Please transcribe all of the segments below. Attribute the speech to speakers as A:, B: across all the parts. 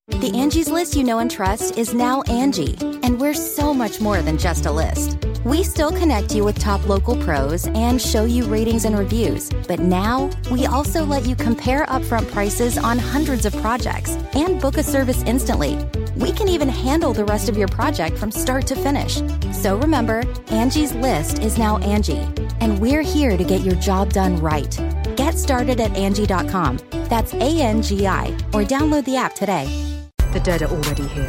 A: The Angie's List you know and trust is now Angie, and we're so much more than just a list. We still connect you with top local pros and show you ratings and reviews, but now we also let you compare upfront prices on hundreds of projects and book a service instantly. We can even handle the rest of your project from start to finish. So remember, Angie's List is now Angie, and we're here to get your job done right. Get started at Angie.com. That's ANGI, or download the app today.
B: The dead are already here.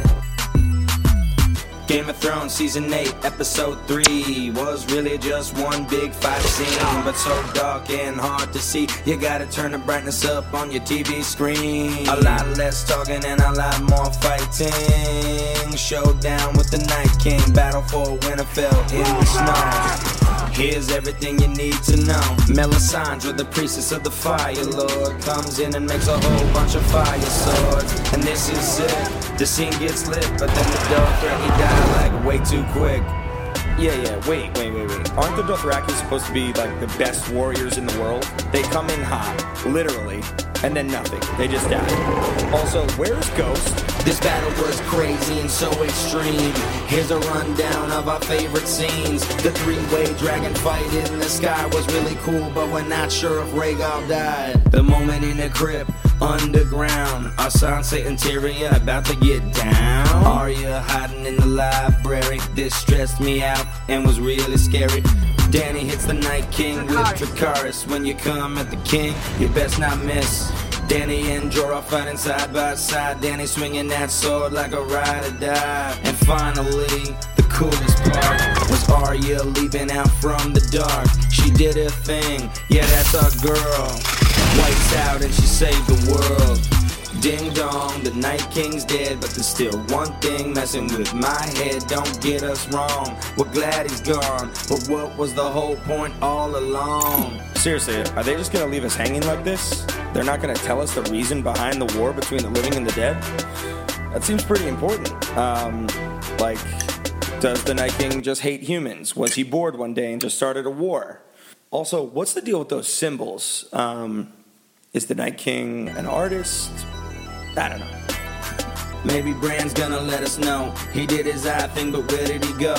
C: Game of Thrones Season 8, Episode 3 was really just one big fight scene, but so dark and hard to see, you gotta turn the brightness up on your TV screen. A lot less talking and a lot more fighting. Showdown with the Night King, battle for Winterfell in the snow. Here's everything you need to know. Melisandre, the priestess of the Fire Lord, comes in and makes a whole bunch of fire swords. And this is it. The scene gets lit, but then the Dothraki die like way too quick.
D: Wait. Aren't the Dothraki supposed to be like the best warriors in the world? They come in hot, literally, and then nothing. They just die. Also, where's Ghost?
C: This battle was crazy and so extreme. Here's a rundown of our favorite scenes. The three-way dragon fight in the sky was really cool, but we're not sure if Rhaegal died. The moment in the crypt, underground, our Sansa and Tyrion about to get down. Arya hiding in the library. This stressed me out and was really scary. Dany hits the Night King with Dracarys. When you come at the king, you best not miss. Dany and Jorah fighting side by side. Dany swinging that sword like a ride or die. And finally, the coolest part was Arya leaping out from the dark. She did her thing, yeah, that's our girl. Wipes out and she saved the world. Ding dong, the Night King's dead, but there's still one thing messing with my head. Don't get us wrong, we're glad he's gone, but what was the whole point all along?
D: Seriously, are they just gonna leave us hanging like this? They're not gonna tell us the reason behind the war between the living and the dead? That seems pretty important. Does the Night King just hate humans? Was he bored one day and just started a war? Also, what's the deal with those symbols? Is the Night King an artist? I don't know.
C: Maybe Bran's gonna let us know. He did his eye thing, but where did he go?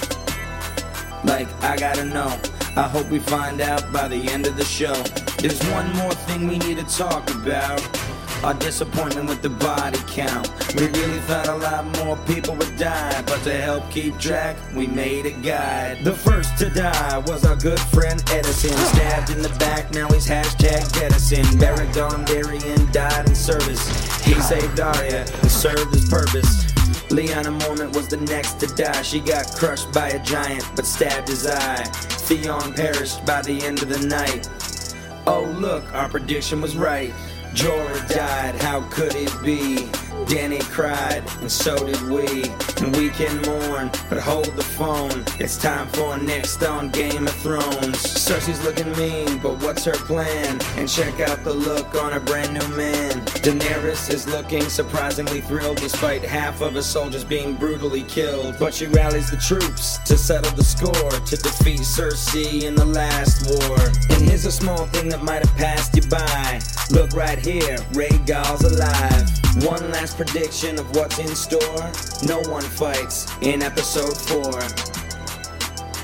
C: I gotta know. I hope we find out by the end of the show. There's one more thing we need to talk about. Our disappointment with the body count. We really thought a lot more people would die, but to help keep track, we made a guide. The first to die was our good friend Edison. Stabbed in the back, now he's hashtag jettison. Beric Dondarrion died in service. He saved Arya and served his purpose. Lyanna Mormont was the next to die. She got crushed by a giant, but stabbed his eye. Theon perished by the end of the night. Oh look, our prediction was right. Jorah died, how could it be? Dany cried, and so did we. And we can mourn, but hold the phone. It's time for next on Game of Thrones. Cersei's looking mean, but what's her plan? And check out the look on her brand new man. Daenerys is looking surprisingly thrilled, despite half of her soldiers being brutally killed. But she rallies the troops to settle the score, to defeat Cersei in the last war. And here's a small thing that might have passed you by. Look right here, Rhaegal's alive. One last prediction of what's in store. No one fights in episode 4.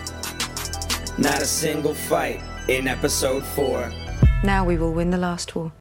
C: Not a single fight in episode 4.
B: Now we will win the last war.